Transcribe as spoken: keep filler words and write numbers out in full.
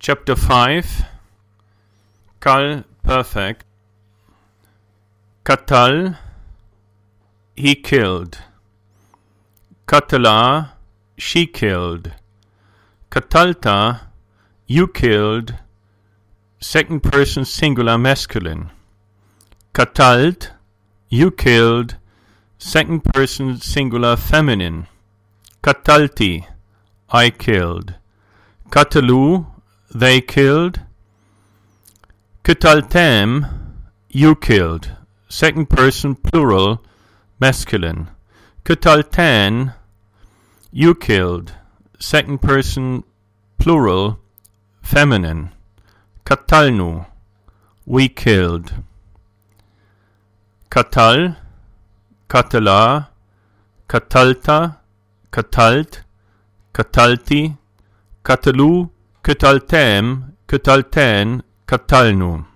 Chapter five. Kal Perfect. Katal, he killed. Katala, she killed. Katalta, you killed. Second person singular masculine. Katalt, you killed. Second person singular feminine. Katalti, I killed. Katalu, they killed. Kataltem, you killed. Second person plural masculine. Kataltan, you killed. Second person plural feminine. Katalnu, we killed. Katal, Katala, Katalta, Katalt, Katalti, Katalu, Kataltem, Katalten, Katalnu.